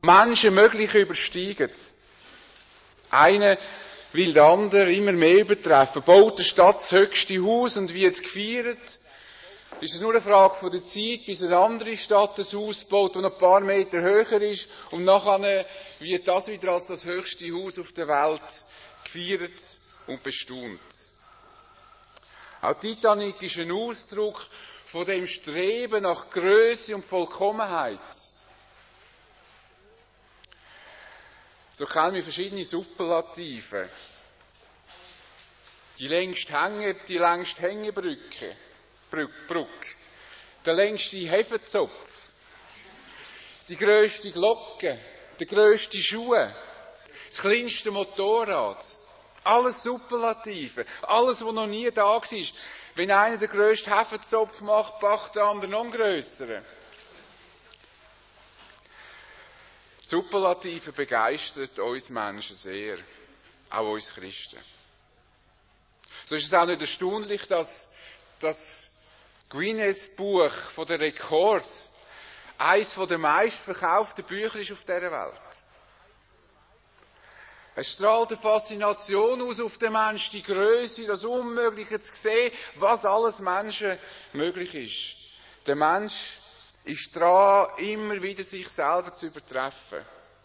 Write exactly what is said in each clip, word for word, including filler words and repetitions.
Menschen Mögliche übersteigen. Einer will den anderen immer mehr übertreffen, baut der Stadt das höchste Haus und wird es gefeiert. Ist es nur eine Frage von der Zeit, bis eine andere Stadt ein Haus baut, das noch ein paar Meter höher ist, und nachher wird das wieder als das höchste Haus auf der Welt gefeiert und bestaunt. Auch Titanic ist ein Ausdruck von dem Streben nach Größe und Vollkommenheit. So kennen wir verschiedene Superlative. Die längste Hänge, die längste Hängebrücke, Brücke, der längste Hefezopf, die grösste Glocke, der grösste Schuh, das kleinste Motorrad. Alles Superlative, alles, was noch nie da war. Wenn einer den grössten Hefezopf macht, macht der andere noch einen grösseren. Superlative begeistert uns Menschen sehr, auch uns Christen. So ist es auch nicht erstaunlich, dass das Guinness-Buch von der Rekords eines der meistverkauften Bücher ist auf dieser Welt. Es strahlt eine Faszination aus auf den Menschen, die Größe, das Unmögliche zu sehen, was alles Menschen möglich ist. Der Mensch ist dran, immer wieder sich selber zu übertreffen.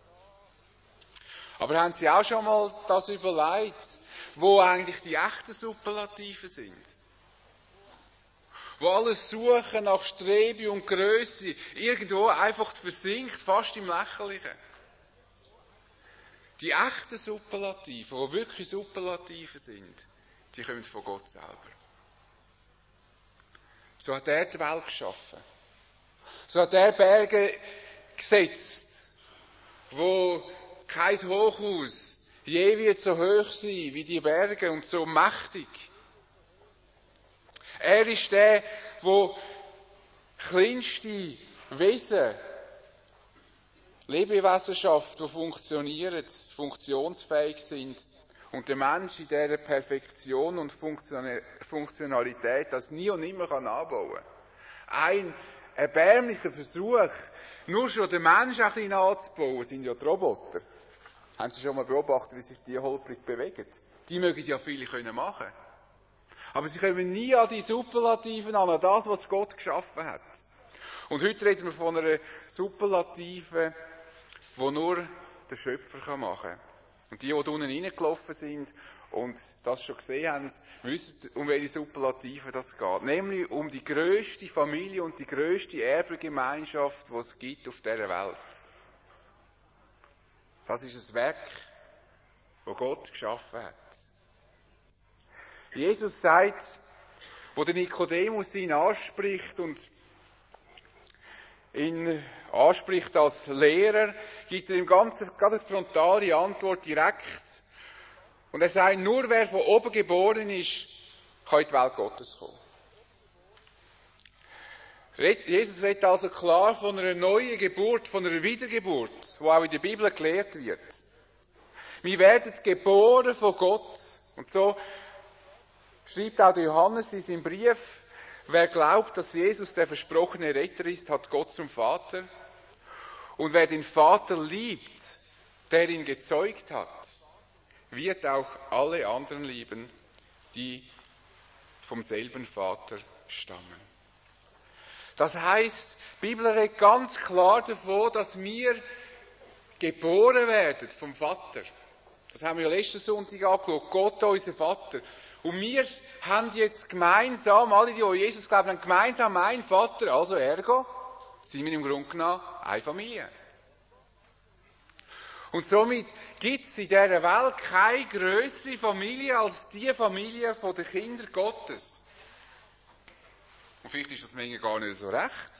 Aber haben Sie auch schon mal das überlegt, wo eigentlich die echten Superlativen sind? Wo alles Suchen nach Strebe und Größe irgendwo einfach versinkt, fast im Lächerlichen. Die echten Superlativen, die wirklich Superlativen sind, die kommen von Gott selber. So hat er die Welt geschaffen. So hat er Berge gesetzt, wo kein Hochhaus je wird so hoch sein wie die Berge und so mächtig. Er ist der, der kleinste Wesen, Lebewesen schafft, die funktionieren, funktionsfähig sind. Und der Mensch in dieser Perfektion und Funktionalität das nie und nimmer anbauen kann. Ein erbärmlicher Versuch, nur schon den Menschen ein bisschen anzubauen, sind ja die Roboter. Haben Sie schon mal beobachtet, wie sich die holprig bewegen? Die mögen ja viele können machen. Aber sie kommen nie an die Superlativen an, an das, was Gott geschaffen hat. Und heute reden wir von einer Superlative, die nur der Schöpfer machen kann. Und die, die da unten reingelaufen sind und das schon gesehen haben, wissen, um welche Superlative das geht. Nämlich um die grösste Familie und die grösste Erbengemeinschaft, die es gibt auf dieser Welt. Das ist ein Werk, das Gott geschaffen hat. Jesus sagt, wo der Nikodemus ihn anspricht und ihn anspricht als Lehrer, gibt er ihm ganz, ganz eine frontale Antwort direkt. Und er sagt, nur wer von oben geboren ist, kann in die Welt Gottes kommen. Jesus redet also klar von einer neuen Geburt, von einer Wiedergeburt, die auch in der Bibel gelehrt wird. Wir werden geboren von Gott. Und so schreibt auch Johannes in seinem Brief, wer glaubt, dass Jesus der versprochene Retter ist, hat Gott zum Vater. Und wer den Vater liebt, der ihn gezeugt hat, wird auch alle anderen lieben, die vom selben Vater stammen. Das heisst, die Bibel redet ganz klar davon, dass wir geboren werden vom Vater. Das haben wir ja letzten Sonntag angeschaut. Gott, unser Vater. Und wir haben jetzt gemeinsam, alle, die an Jesus glauben, haben gemeinsam einen Vater. Also ergo sind wir im Grunde genommen eine Familie. Und somit gibt es in dieser Welt keine grössere Familie als die Familie der Kinder Gottes. Und vielleicht ist das manchmal gar nicht so recht.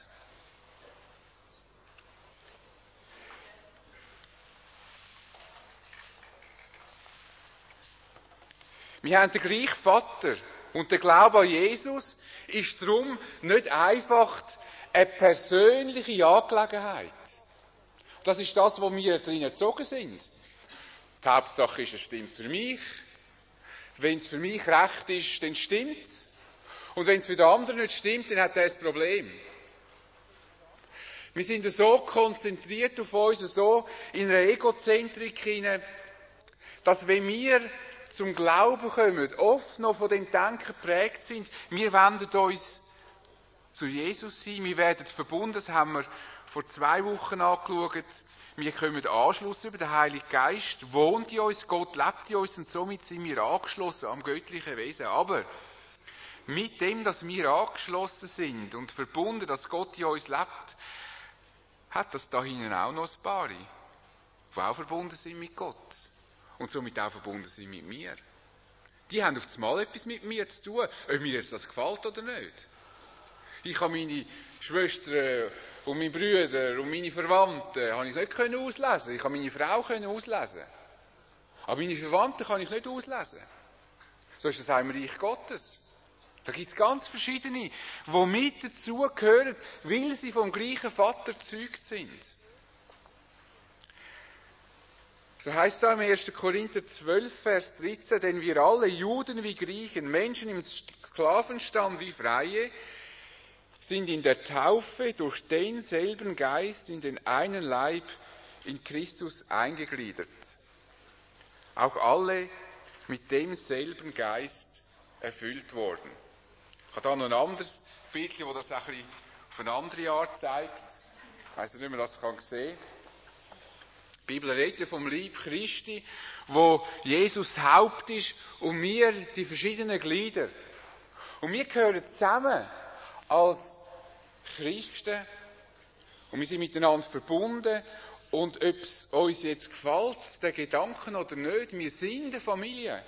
Wir haben den gleichen Vater. Und der Glaube an Jesus ist darum nicht einfach eine persönliche Angelegenheit. Das ist das, wo wir drin erzogen sind. Die Hauptsache ist, es stimmt für mich. Wenn es für mich recht ist, dann stimmt es. Und wenn es für den anderen nicht stimmt, dann hat er ein Problem. Wir sind so konzentriert auf uns, so in einer Egozentrik hinein, dass wenn wir zum Glauben kommen, oft noch von dem Denken geprägt sind, wir wenden uns zu Jesus hin, wir werden verbunden, das haben wir vor zwei Wochen angeschaut, wir kommen Anschluss über den Heiligen Geist, wohnt in uns, Gott lebt in uns und somit sind wir angeschlossen am göttlichen Wesen. Aber mit dem, dass wir angeschlossen sind und verbunden, dass Gott in uns lebt, hat das da hinten auch noch ein paar, die auch verbunden sind mit Gott und somit auch verbunden sind mit mir. Die haben auf einmal etwas mit mir zu tun, ob mir jetzt das gefällt oder nicht. Ich habe meine Schwestern und meine Brüder und meine Verwandten habe ich nicht können auslesen. Ich habe meine Frau können auslesen. Aber meine Verwandten kann ich nicht auslesen. So ist das auch im Reich Gottes. Da gibt es ganz verschiedene, die mit dazugehören, weil sie vom gleichen Vater gezeugt sind. So heißt es im ersten Korinther zwölf, Vers dreizehn, denn wir alle, Juden wie Griechen, Menschen im Sklavenstamm wie Freie, sind in der Taufe durch denselben Geist in den einen Leib in Christus eingegliedert. Auch alle mit demselben Geist erfüllt worden. Ich habe da noch ein anderes Bild, das das ein bisschen auf eine andere Art zeigt. Ich weiss nicht, ob man das kann sehen kann. Die Bibel redet vom Leib Christi, wo Jesus Haupt ist und wir die verschiedenen Glieder. Und wir gehören zusammen als Christen und wir sind miteinander verbunden und ob es uns jetzt gefällt, der Gedanken oder nicht, wir sind eine Familie.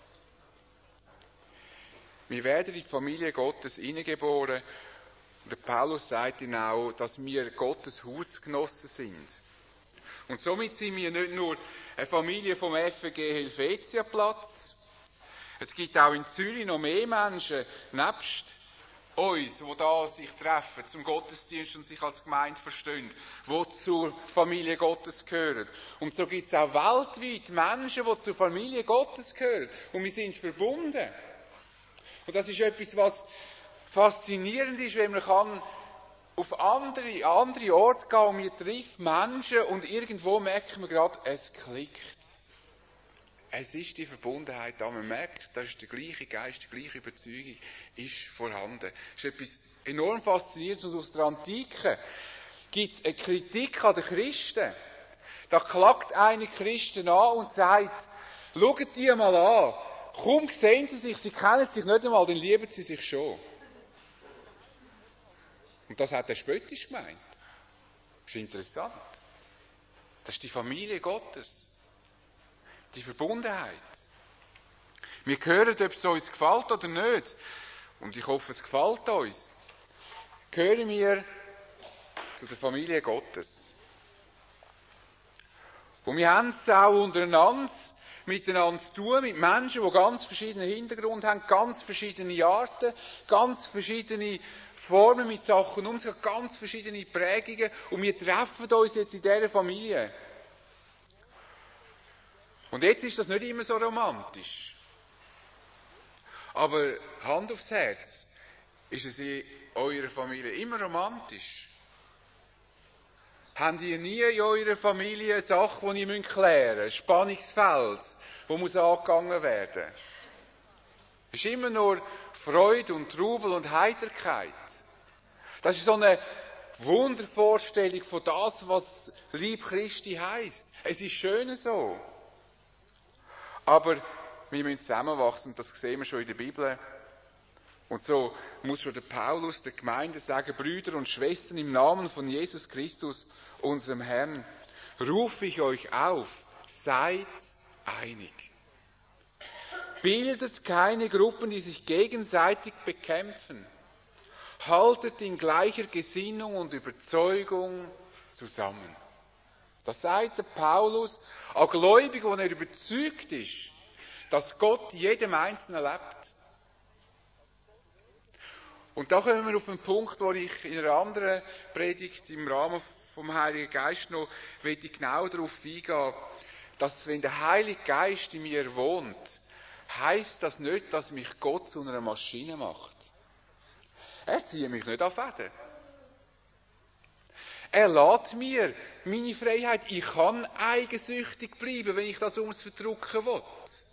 Wir werden in die Familie Gottes hineingeboren und der Paulus sagt ihnen auch, dass wir Gottes Hausgenossen sind. Und somit sind wir nicht nur eine Familie vom F G Helvetiaplatz, es gibt auch in Zürich noch mehr Menschen, nebst uns, die da sich treffen zum Gottesdienst und sich als Gemeinde verstehen, die zur Familie Gottes gehören. Und so gibt es auch weltweit Menschen, die zur Familie Gottes gehören. Und wir sind verbunden. Und das ist etwas, was faszinierend ist, wenn man kann auf andere, andere Orte gehen und wir treffen Menschen und irgendwo merkt man gerade, es klickt. Es ist die Verbundenheit da. Man merkt, da ist der gleiche Geist, die gleiche Überzeugung ist vorhanden. Das ist etwas enorm Faszinierendes. Und aus der Antike gibt es eine Kritik an den Christen. Da klagt eine Christen an und sagt, schaut die mal an. Kaum sehen sie sich, sie kennen sich nicht einmal, dann lieben sie sich schon. Und das hat er spöttisch gemeint. Das ist interessant. Das ist die Familie Gottes. Die Verbundenheit. Wir hören, ob es uns gefällt oder nicht. Und ich hoffe, es gefällt uns. Gehören wir zu der Familie Gottes. Und wir haben es auch untereinander miteinander zu tun, mit Menschen, die ganz verschiedene Hintergründe haben, ganz verschiedene Arten, ganz verschiedene Formen mit Sachen umzugehen, ganz verschiedene Prägungen. Und wir treffen uns jetzt in dieser Familie. Und jetzt ist das nicht immer so romantisch. Aber Hand aufs Herz, ist es in eurer Familie immer romantisch? Habt ihr nie in eurer Familie Sachen, die ihr klären müsst? Spannungsfeld, das muss angegangen werden. Es ist immer nur Freude und Trubel und Heiterkeit. Das ist so eine Wundervorstellung von das, was Lieb Christi heisst. Es ist schön so. Aber wir müssen zusammenwachsen, und das sehen wir schon in der Bibel. Und so muss schon der Paulus der Gemeinde sagen, Brüder und Schwestern, im Namen von Jesus Christus, unserem Herrn, rufe ich euch auf, seid einig. Bildet keine Gruppen, die sich gegenseitig bekämpfen. Haltet in gleicher Gesinnung und Überzeugung zusammen. Das sagt der Paulus, ein Gläubiger, wo er überzeugt ist, dass Gott jedem Einzelnen lebt. Und da kommen wir auf einen Punkt, wo ich in einer anderen Predigt im Rahmen vom Heiligen Geist noch genau darauf eingehen, dass wenn der Heilige Geist in mir wohnt, heisst das nicht, dass mich Gott zu einer Maschine macht. Er zieht mich nicht an Fäden. Er lässt mir meine Freiheit. Ich kann eigensüchtig bleiben, wenn ich das ums Verdrucken will.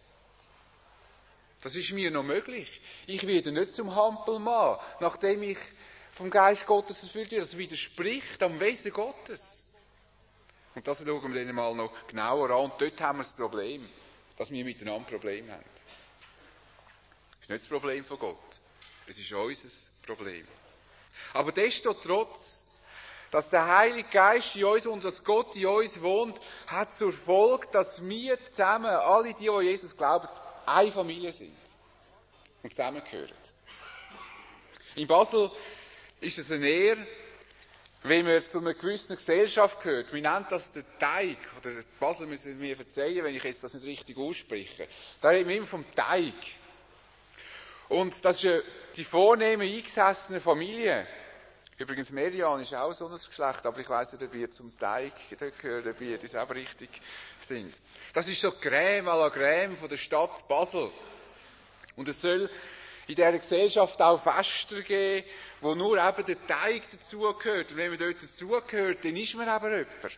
Das ist mir noch möglich. Ich werde nicht zum Hampelmann, nachdem ich vom Geist Gottes erfüllt werde. Das widerspricht am Wesen Gottes. Und das schauen wir dann mal noch genauer an. Und dort haben wir das Problem, dass wir miteinander ein Problem haben. Das ist nicht das Problem von Gott. Es ist unser Problem. Aber destotrotz, dass der Heilige Geist in uns und dass Gott in uns wohnt, hat zur Folge, dass wir zusammen, alle die, die Jesus glauben, eine Familie sind und zusammengehören. In Basel ist es eine Ehre, wenn man zu einer gewissen Gesellschaft gehört. Wir nennen das den Teig. Oder Basel müssen mir verzeihen, wenn ich jetzt das nicht richtig ausspreche. Da reden wir immer vom Teig. Und das ist ja die vornehme, eingesessene Familie. Übrigens, Merian ist auch so ein Geschlecht, aber ich weiss nicht, ob ihr zum Teig gehört, ob ihr das auch richtig sind. Das ist so die Crème à la Crème von der Stadt Basel. Und es soll in dieser Gesellschaft auch Fester geben, wo nur eben der Teig dazugehört. Und wenn man dort dazugehört, dann ist man eben jemand.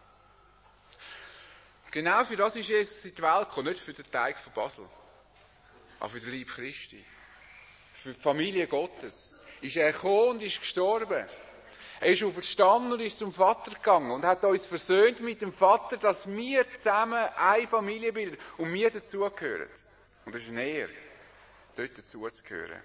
Genau für das ist Jesus in die Welt gekommen, nicht für den Teig von Basel, aber für den Leib Christi. Für die Familie Gottes. Ist er gekommen und ist gestorben. Er ist auferstanden und ist zum Vater gegangen und hat uns versöhnt mit dem Vater, dass wir zusammen eine Familie bilden und wir dazugehören. Und das ist näher, dort dazuzugehören.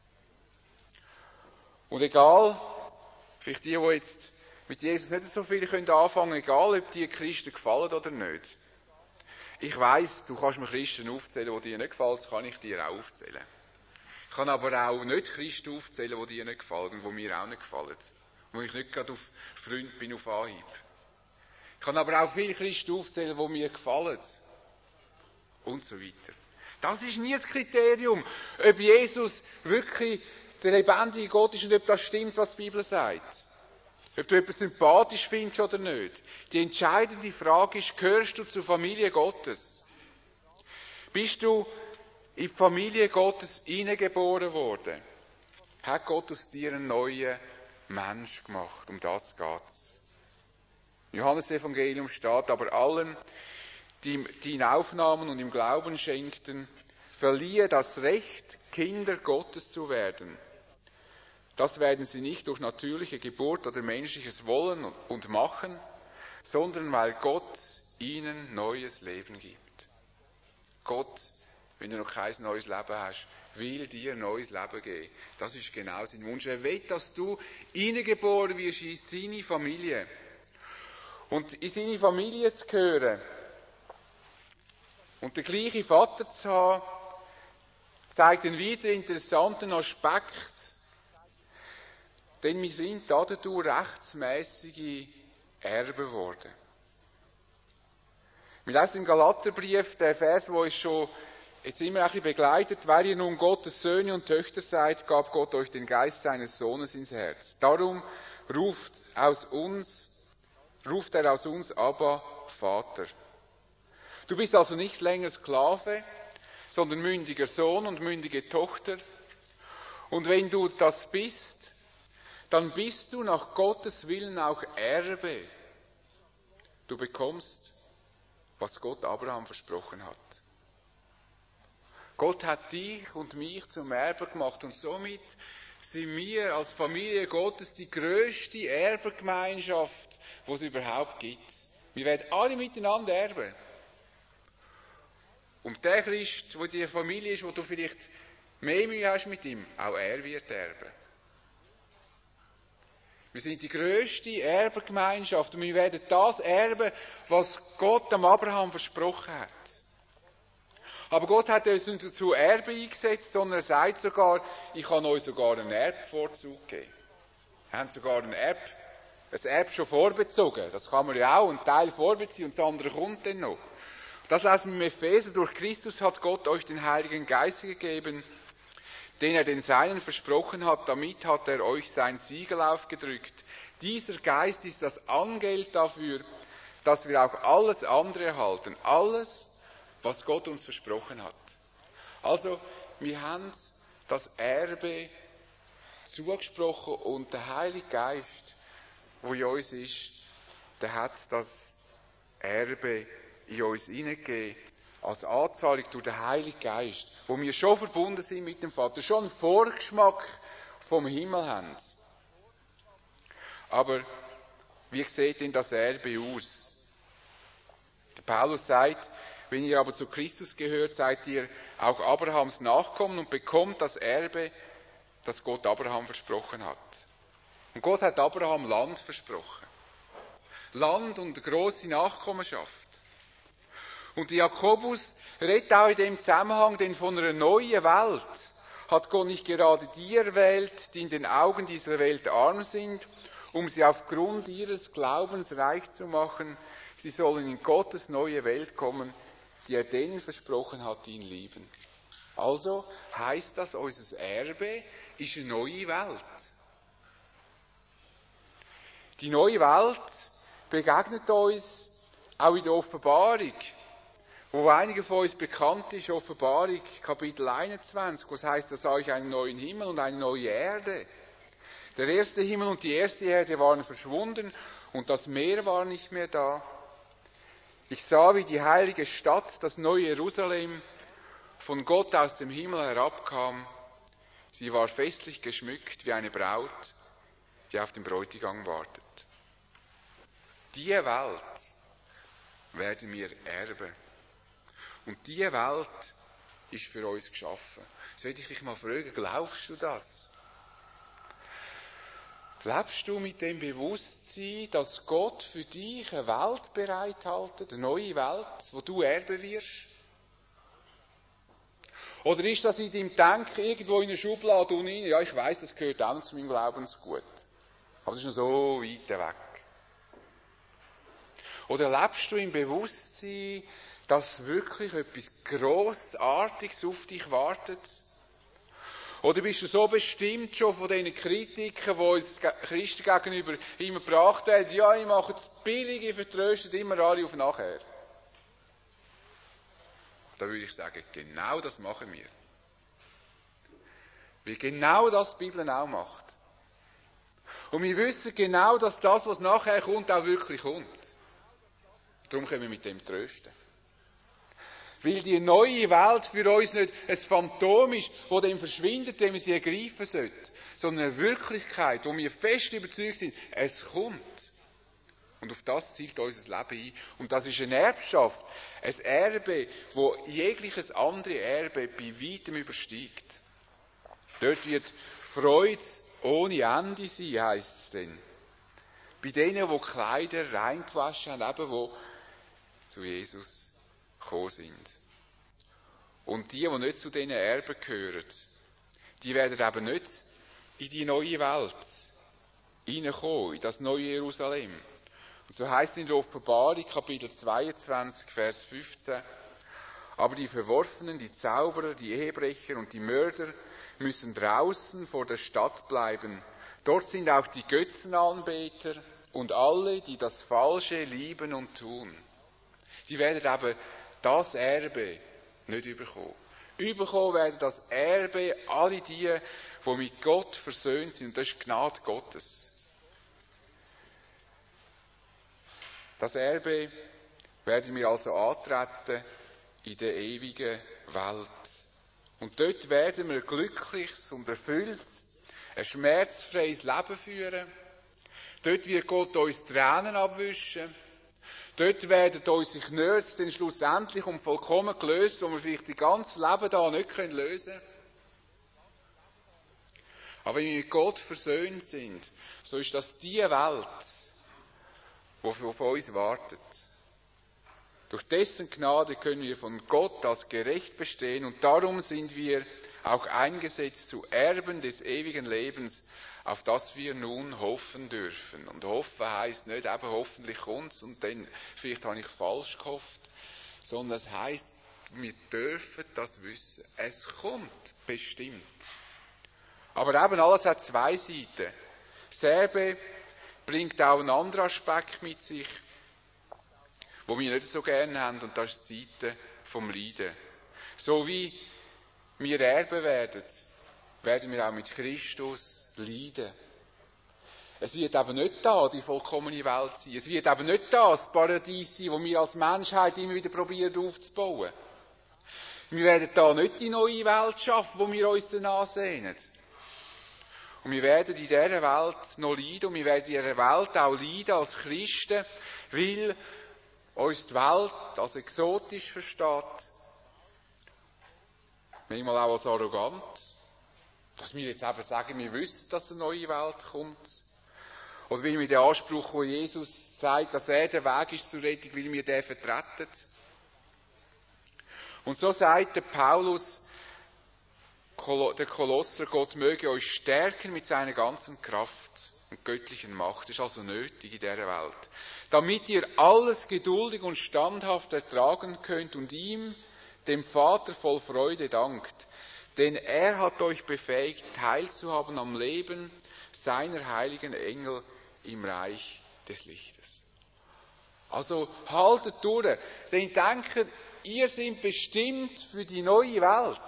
Und egal, vielleicht die, die jetzt mit Jesus nicht so viel anfangen können, egal, ob die Christen gefallen oder nicht. Ich weiss, du kannst mir Christen aufzählen, die dir nicht gefallen, das kann ich dir auch aufzählen. Ich kann aber auch nicht Christen aufzählen, die dir nicht gefallen und die mir auch nicht gefallen. Wo ich nicht gerade auf Freund bin auf Anhieb. Ich kann aber auch viele Christen aufzählen, die mir gefallen. Und so weiter. Das ist nie das Kriterium, ob Jesus wirklich der lebendige Gott ist und ob das stimmt, was die Bibel sagt. Ob du etwas sympathisch findest oder nicht. Die entscheidende Frage ist, gehörst du zur Familie Gottes? Bist du in die Familie Gottes hineingeboren worden? Hat Gott aus dir einen neuen Mensch gemacht? Um das geht's. Im Johannes-Evangelium steht, aber allen, die, die ihn aufnahmen und ihm Glauben schenkten, verlieh das Recht, Kinder Gottes zu werden. Das werden sie nicht durch natürliche Geburt oder menschliches Wollen und Machen, sondern weil Gott ihnen neues Leben gibt. Gott, wenn du noch kein neues Leben hast, will dir ein neues Leben geben. Das ist genau sein Wunsch. Er will, dass du hineingeboren wirst in seine Familie. Und in seine Familie zu gehören und den gleichen Vater zu haben, zeigt einen weiteren interessanten Aspekt, denn wir sind dadurch rechtsmäßige Erben geworden. Wir lesen im Galaterbrief, der Vers, der uns schon jetzt immer ein bisschen begleitet, weil ihr nun Gottes Söhne und Töchter seid, gab Gott euch den Geist seines Sohnes ins Herz. Darum ruft aus uns, ruft er aus uns Abba, Vater. Du bist also nicht länger Sklave, sondern mündiger Sohn und mündige Tochter. Und wenn du das bist, dann bist du nach Gottes Willen auch Erbe. Du bekommst, was Gott Abraham versprochen hat. Gott hat dich und mich zum Erbe gemacht und somit sind wir als Familie Gottes die grösste Erbengemeinschaft, die es überhaupt gibt. Wir werden alle miteinander erben. Und der Christ, der in der Familie ist, wo du vielleicht mehr Mühe hast mit ihm, auch er wird erben. Wir sind die grösste Erbengemeinschaft und wir werden das erben, was Gott dem Abraham versprochen hat. Aber Gott hat uns nicht dazu Erbe eingesetzt, sondern er sagt sogar, ich kann euch sogar einen Erbvorzug geben. Wir haben sogar ein Erb, ein Erb schon vorbezogen. Das kann man ja auch, einen Teil vorbeziehen und das andere kommt dann noch. Das lesen wir im Epheser. Durch Christus hat Gott euch den Heiligen Geist gegeben, den er den Seinen versprochen hat, damit hat er euch sein Siegel aufgedrückt. Dieser Geist ist das Angeld dafür, dass wir auch alles andere erhalten. Alles, was Gott uns versprochen hat. Also, wir haben das Erbe zugesprochen und der Heilige Geist wo in uns ist, der hat das Erbe in uns hineingegeben, als Anzahlung durch den Heiligen Geist, wo wir schon verbunden sind mit dem Vater, schon einen Vorgeschmack vom Himmel haben. Aber wie sieht denn das Erbe aus? Der Paulus sagt, wenn ihr aber zu Christus gehört, seid ihr auch Abrahams Nachkommen und bekommt das Erbe, das Gott Abraham versprochen hat. Und Gott hat Abraham Land versprochen. Land und eine grosse Nachkommenschaft. Und Jakobus redet auch in dem Zusammenhang denn von einer neuen Welt. Hat Gott nicht gerade die erwählt, die in den Augen dieser Welt arm sind, um sie aufgrund ihres Glaubens reich zu machen? Sie sollen in Gottes neue Welt kommen, die er denen versprochen hat, die ihn lieben. Also heisst das, unser Erbe ist eine neue Welt. Die neue Welt begegnet uns auch in der Offenbarung, wo einigen von uns bekannt ist, Offenbarung Kapitel einundzwanzig, wo es heisst, dass euch einen neuen Himmel und eine neue Erde. Der erste Himmel und die erste Erde waren verschwunden und das Meer war nicht mehr da. Ich sah, wie die heilige Stadt, das neue Jerusalem, von Gott aus dem Himmel herabkam. Sie war festlich geschmückt wie eine Braut, die auf den Bräutigam wartet. Diese Welt werden wir erben. Und diese Welt ist für uns geschaffen. Jetzt will ich dich mal fragen, glaubst du das? Lebst du mit dem Bewusstsein, dass Gott für dich eine Welt bereithält, eine neue Welt, wo du erben wirst? Oder ist das in deinem Denken irgendwo in einer Schublade unten? Ja, ich weiss, das gehört auch zu meinem Glaubensgut. Aber das ist noch so weit weg. Oder lebst du im Bewusstsein, dass wirklich etwas Grossartiges auf dich wartet? Oder bist du so bestimmt schon von diesen Kritiken, die uns Christen gegenüber immer gebracht haben, ja, ich mache das Billige, vertröstet immer alle auf nachher. Da würde ich sagen, genau das machen wir. Weil genau das die Bibel auch macht. Und wir wissen genau, dass das, was nachher kommt, auch wirklich kommt. Darum können wir mit dem trösten. Weil die neue Welt für uns nicht ein Phantom ist, das dann verschwindet, wenn wir sie ergreifen sollten, sondern eine Wirklichkeit, wo wir fest überzeugt sind, es kommt. Und auf das zielt unser Leben ein. Und das ist eine Erbschaft, ein Erbe, das jegliches andere Erbe bei weitem übersteigt. Dort wird Freude ohne Ende sein, heisst es dann. Bei denen, die Kleider reingewaschen haben, eben, die zu Jesus gekommen sind. Und die, die nicht zu diesen Erben gehören, die werden eben nicht in die neue Welt hineinkommen, in das neue Jerusalem. Und so heisst es in der Offenbarung, Kapitel zweiundzwanzig, Vers fünfzehn, aber die Verworfenen, die Zauberer, die Ehebrecher und die Mörder müssen draußen vor der Stadt bleiben. Dort sind auch die Götzenanbeter und alle, die das Falsche lieben und tun. Die werden eben das Erbe nicht überkommen. Überkommen werden das Erbe alle die, die mit Gott versöhnt sind. Und das ist die Gnade Gottes. Das Erbe werden wir also antreten in der ewigen Welt. Und dort werden wir ein glückliches und erfülltes, ein schmerzfreies Leben führen. Dort wird Gott uns Tränen abwischen. Dort werden unsere Nöte dann schlussendlich und vollkommen gelöst, wo wir vielleicht das ganze Leben da nicht lösen können. Aber wenn wir mit Gott versöhnt sind, so ist das die Welt, die auf uns wartet. Durch dessen Gnade können wir von Gott als gerecht bestehen und darum sind wir auch eingesetzt zu Erben des ewigen Lebens, auf das wir nun hoffen dürfen. Und hoffen heisst nicht eben hoffentlich kommt's und dann vielleicht habe ich falsch gehofft, sondern es heisst, wir dürfen das wissen. Es kommt bestimmt. Aber eben alles hat zwei Seiten. Das Erbe bringt auch einen anderen Aspekt mit sich, wo wir nicht so gerne haben, und das ist die Seite vom Leiden. So wie wir erben werden, werden wir auch mit Christus leiden. Es wird eben nicht da die vollkommene Welt sein. Es wird eben nicht da das Paradies sein, das wir als Menschheit immer wieder probieren aufzubauen. Wir werden da nicht die neue Welt schaffen, wo wir uns danach sehnen. Und wir werden in dieser Welt noch leiden und wir werden in dieser Welt auch leiden als Christen, weil uns die Welt als exotisch versteht, manchmal auch als arrogant, dass wir jetzt eben sagen, wir wissen, dass eine neue Welt kommt. Oder weil wir den Anspruch, wo Jesus sagt, dass er der Weg ist zur Rettung, weil wir den vertreten. Und so sagt der Paulus, der Kolosser, Gott möge euch stärken mit seiner ganzen Kraft und göttlichen Macht. Das ist also nötig in dieser Welt. Damit ihr alles geduldig und standhaft ertragen könnt und ihm, dem Vater, voll Freude dankt. Denn er hat euch befähigt, teilzuhaben am Leben seiner heiligen Engel im Reich des Lichtes. Also haltet durch. Denn denkt, ihr seid bestimmt für die neue Welt.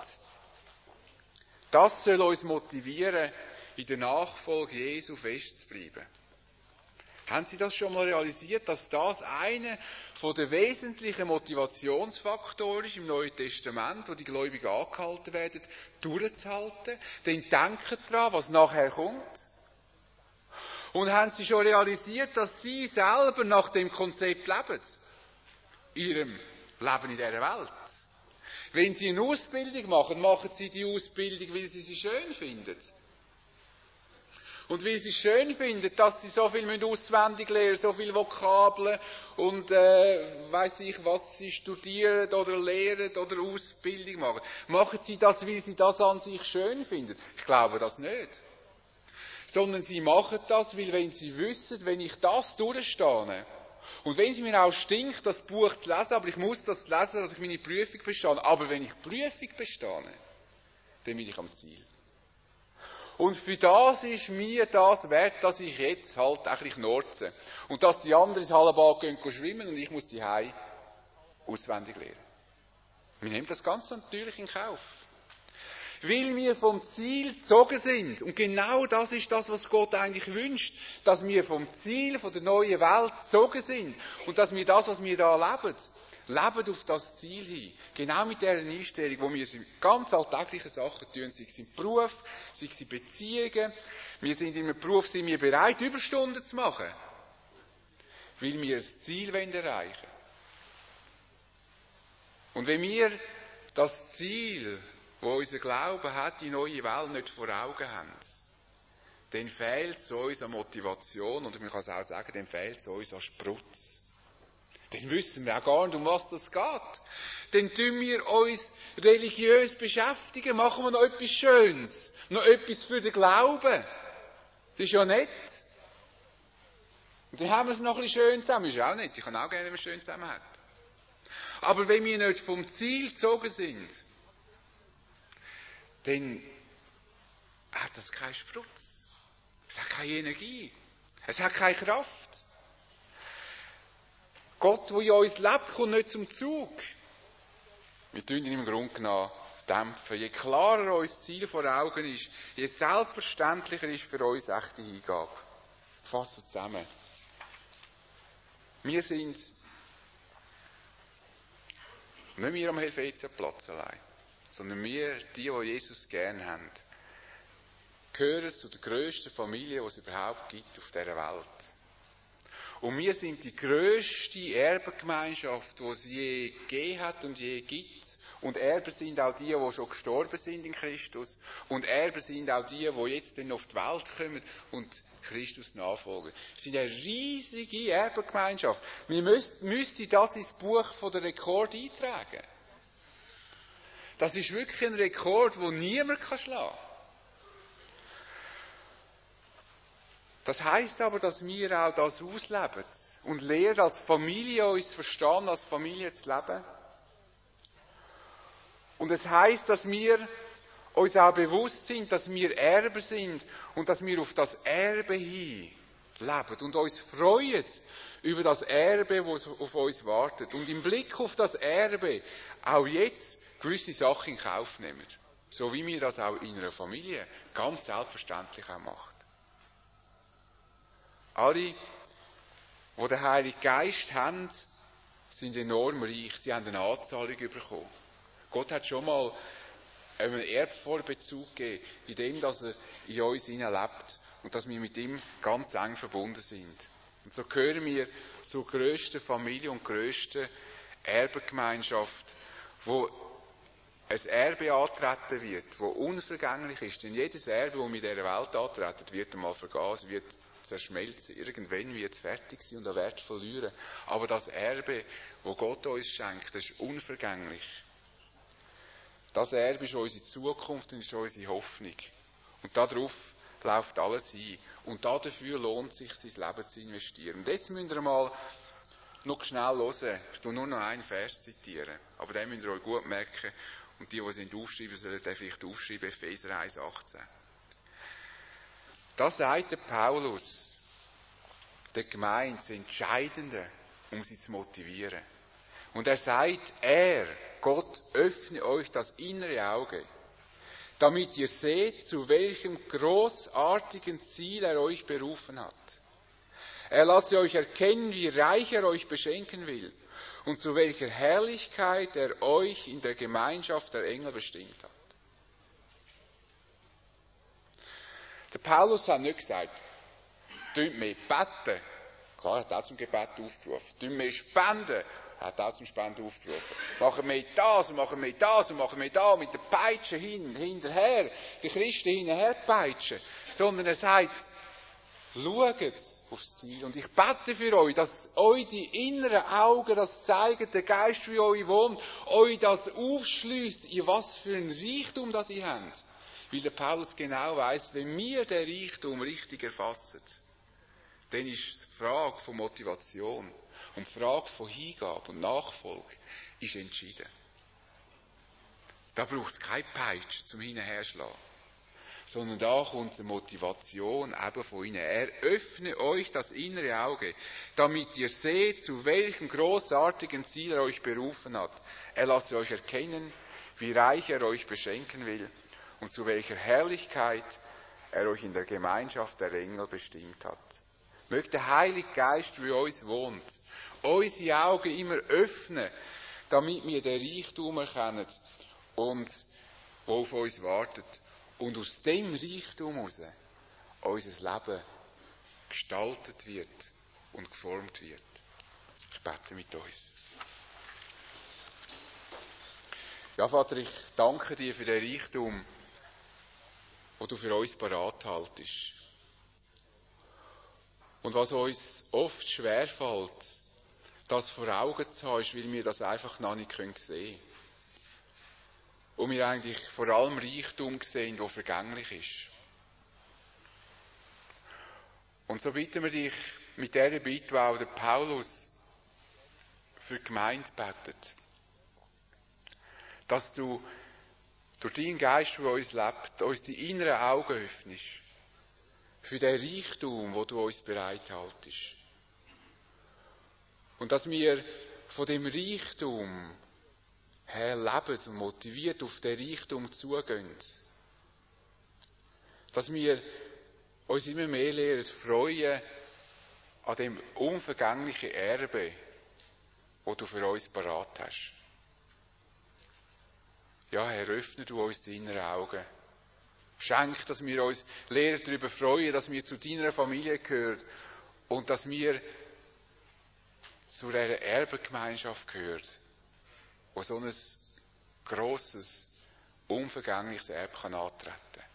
Das soll uns motivieren, in der Nachfolge Jesu festzubleiben. Haben Sie das schon mal realisiert, dass das einer der wesentlichen Motivationsfaktoren ist im Neuen Testament, wo die Gläubigen angehalten werden, durchzuhalten? Denn denken daran, was nachher kommt. Und haben Sie schon realisiert, dass Sie selber nach dem Konzept leben? In Ihrem Leben in dieser Welt. Wenn Sie eine Ausbildung machen, machen Sie die Ausbildung, weil Sie sie schön finden. Und weil Sie schön finden, dass Sie so viel auswendig lernen müssen, so viele Vokabeln und äh, weiss ich, was Sie studieren oder lehren oder Ausbildung machen. Machen Sie das, weil Sie das an sich schön finden? Ich glaube das nicht. Sondern Sie machen das, weil wenn Sie wissen, wenn ich das durchstehe, und wenn es mir auch stinkt, das Buch zu lesen, aber ich muss das lesen, dass ich meine Prüfung bestehe. Aber wenn ich die Prüfung bestehe, dann bin ich am Ziel. Und für das ist mir das wert, dass ich jetzt halt ein bisschen knurze. Und dass die anderen ins Hallenbad gehen, gehen schwimmen und ich muss die Hause auswendig lernen. Wir nehmen das ganz natürlich in Kauf. Weil wir vom Ziel gezogen sind. Und genau das ist das, was Gott eigentlich wünscht. Dass wir vom Ziel von der neuen Welt gezogen sind. Und dass wir das, was wir da leben, leben auf das Ziel hin. Genau mit dieser Einstellung, wo wir ganz alltägliche Sachen tun. Sei es im Beruf, sei es in Beziehungen. Wir sind in einem Beruf, sind wir bereit, Überstunden zu machen. Weil wir das Ziel erreichen wollen. Und wenn wir das Ziel, wo unser Glaube hat, die neue Welt nicht vor Augen haben, dann fehlt es uns an Motivation und man kann es auch sagen, dann fehlt es uns an Sprutz. Dann wissen wir auch gar nicht, um was das geht. Dann tun wir uns religiös beschäftigen, machen wir noch etwas Schönes, noch etwas für den Glauben. Das ist ja nett. Und dann haben wir es noch ein bisschen schön zusammen. Das ist auch nett. Ich kann auch gerne, wenn wir es schön zusammen haben. Aber wenn wir nicht vom Ziel gezogen sind, dann hat das keinen Sprutz. Es hat keine Energie. Es hat keine Kraft. Gott, der in uns lebt, kommt nicht zum Zug. Wir tun ihn im Grunde genommen dämpfen. Je klarer uns das Ziel vor Augen ist, je selbstverständlicher ist für uns echte Hingabe. Fassen zusammen. Wir sind nicht wir am Helvetiaplatz allein, sondern wir, die, die Jesus gern haben, gehören zu der grössten Familie, die es überhaupt gibt auf dieser Welt. Und wir sind die grösste Erbengemeinschaft, die es je gegeben hat und je gibt. Und Erben sind auch die, die schon gestorben sind in Christus. Und Erben sind auch die, die jetzt dann auf die Welt kommen und Christus nachfolgen. Wir sind eine riesige Erbengemeinschaft. Wir müssten, müssten das ins Buch von der Rekord eintragen. Das ist wirklich ein Rekord, den niemand schlagen kann. Das heisst aber, dass wir auch das ausleben und lernen, als Familie uns verstehen, als Familie zu leben. Und es heisst, dass wir uns auch bewusst sind, dass wir Erben sind und dass wir auf das Erbe hin leben und uns freuen über das Erbe, das auf uns wartet. Und im Blick auf das Erbe auch jetzt gewisse Sachen in Kauf nehmen. So wie wir das auch in einer Familie ganz selbstverständlich auch machen. Alle, die den Heiligen Geist haben, sind enorm reich. Sie haben eine Anzahlung bekommen. Gott hat schon mal einen Erbvorbezug gegeben, indem dass er in uns lebt und dass wir mit ihm ganz eng verbunden sind. Und so gehören wir zur grössten Familie und grössten Erbengemeinschaft, wo ein Erbe antreten wird, das unvergänglich ist. Denn jedes Erbe, das mit dieser Welt antreten, wird einmal vergehen, es wird zerschmelzen. Irgendwann wird es fertig sein und an Wert verlieren. Aber das Erbe, das Gott uns schenkt, das ist unvergänglich. Das Erbe ist unsere Zukunft und ist unsere Hoffnung. Und darauf läuft alles hin. Und dafür lohnt es sich, sein Leben zu investieren. Und jetzt müsst ihr mal noch schnell hören. Ich tue nur noch einen Vers zitieren. Aber den müsst ihr euch gut merken. Und die, die sind aufschreiben, sollen den vielleicht aufschreiben, Epheser eins achtzehn. Da sagt der Paulus der Gemeinde das Entscheidende, um sie zu motivieren. Und er sagt, er, Gott, öffne euch das innere Auge, damit ihr seht, zu welchem großartigen Ziel er euch berufen hat. Er lasse euch erkennen, wie reich er euch beschenken will und zu welcher Herrlichkeit er euch in der Gemeinschaft der Engel bestimmt hat. Der Paulus hat nicht gesagt, tut mehr beten. Klar, er hat auch zum Gebet aufgerufen. Tut mehr spenden. Er hat auch zum Spenden aufgerufen. Machen wir das und machen wir das und machen wir das mit der Peitsche hin, hinterher, die Christen hinterher peitschen. Sondern er sagt, schaut aufs Ziel. Und ich bete für euch, dass euch die inneren Augen das zeigen, der Geist, wie euch wohnt, euch das aufschließt, in was für ein Reichtum das ihr habt. Weil der Paulus genau weiss, wenn wir den Reichtum richtig erfassen, dann ist es die Frage von Motivation und die Frage von Hingabe und Nachfolge ist entschieden. Da braucht es keine Peitsche zum Hinterherschlagen, sondern da kommt die Motivation eben von ihnen. Er öffne euch das innere Auge, damit ihr seht, zu welchem großartigen Ziel er euch berufen hat. Er lasse euch erkennen, wie reich er euch beschenken will und zu welcher Herrlichkeit er euch in der Gemeinschaft der Engel bestimmt hat. Möge der Heilige Geist, wie uns wohnt, unsere Augen immer öffnen, damit wir den Reichtum erkennen und der auf uns wartet. Und aus dem Reichtum heraus unser Leben gestaltet wird und geformt wird. Ich bete mit uns. Ja, Vater, ich danke dir für den Reichtum, den du für uns parat haltest. Und was uns oft schwerfällt, das vor Augen zu haben, ist, weil wir das einfach noch nicht sehen können. Und wir eigentlich vor allem Reichtum sehen, der vergänglich ist. Und so bitten wir dich mit dieser Bitte, wo auch der Paulus für die Gemeinde betet, dass du durch deinen Geist, der uns lebt, uns die inneren Augen öffnest für den Reichtum, den du uns bereithaltest. Und dass wir von dem Reichtum her leben und motiviert auf den Reichtum zugehen. Dass wir uns immer mehr lernen, freuen an dem unvergänglichen Erbe, das du für uns parat hast. Ja, Herr, öffne du uns die inneren Augen. Schenk, dass wir uns lernen, darüber freuen, dass wir zu deiner Familie gehören und dass wir zu einer Erbengemeinschaft gehören, wo so ein grosses, unvergängliches Erbe kann antreten kann.